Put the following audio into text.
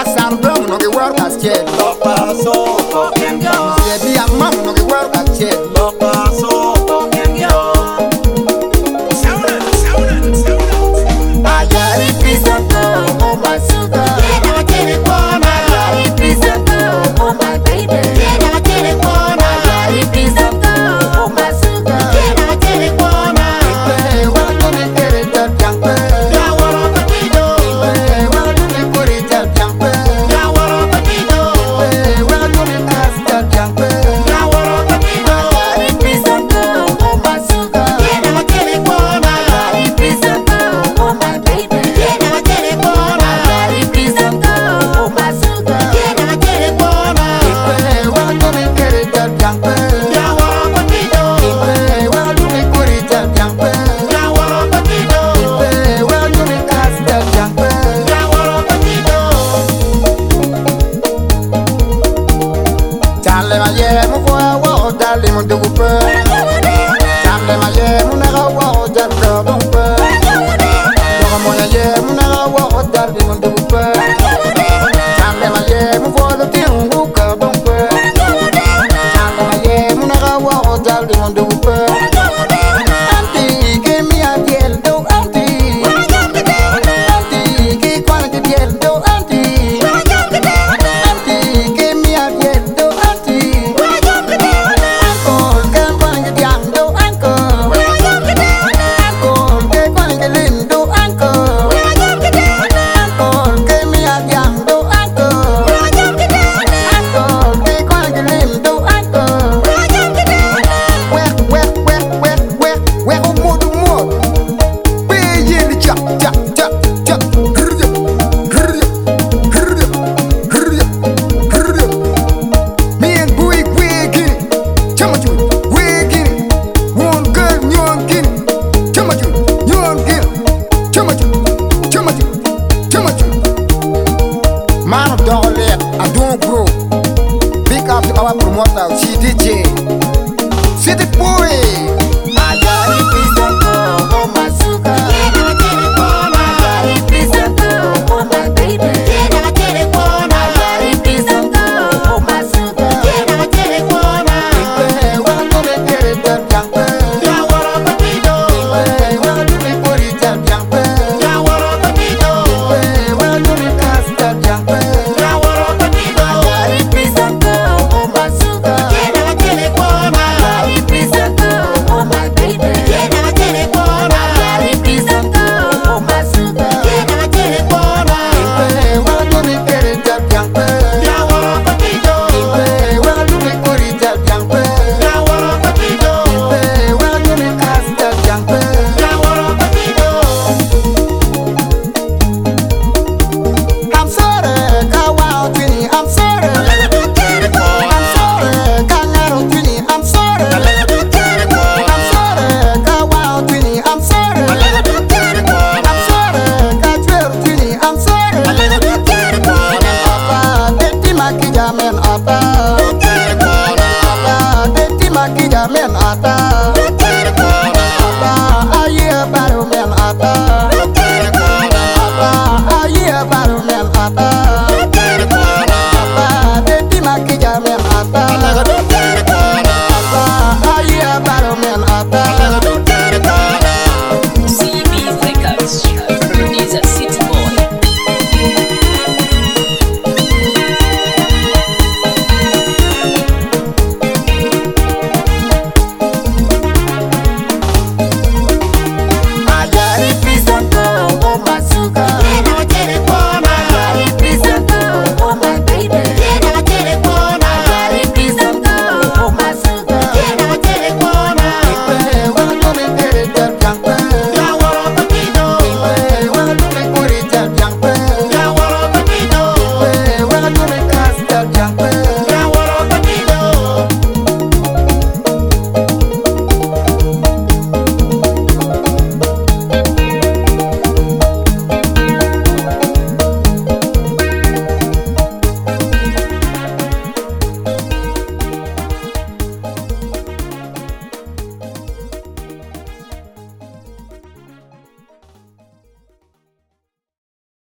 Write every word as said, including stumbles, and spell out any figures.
Sam Brown no get work as kid. Papa so fucking girl. Say be a mom no get work as kid. Papa so fucking girl. Sound it, sound it, sound it. I got it, please don't go, oh my sugar. Yeah, I'ma get it for my I got it, please don't go, oh my baby. Yeah, I'ma get it for I my got it, please don't go, oh my sugar. Yeah, I'ma get it for my Hey, well, do me get it up, young girl. Yeah, what up, Patito? Hey, well, do me put it up, young girl. Yeah, what up, Patito? Hey, well, do me pass that young girl. Yeah, what up, Patito? I got it, please don't go, oh my sugar. Yeah, I'ma get it for I my got it, please don't go, oh my baby. Yeah, I'ma get it for I my got it, please don't go, oh my sugar. Yeah, I'ma get it for my Hey, well, do me get it up, young girl. Yeah, what up, Patito? Hey, well, do me put it up, young girl. Yeah, what up, Patito? Hey, well, do me pass that young girl. Yeah, what up, Patito? Challe ma ye mu ko wo dali mu dugu pe. Challe ma ye mu na ga wo jar do bon pe. Dogo mo ya ye mu na ga wo dali mu dugu pe. Challe ma ye mu ko do tingu ka bon pe. Challe ma ye mu na ga wo dali mu dugu pe. Anti ke mi a diel do anti. Anti ke kwana ke diel do anti. Anti ke mi a diel do anti. Uncle ke kwana ke diang do uncle. Uncle ke kwana ke lim do uncle. Uncle ke mi a diang do uncle. Uncle ke kwana ke lim do uncle. Wek wek wek wek wek wek o mo do mo. Be ye ni chap chap.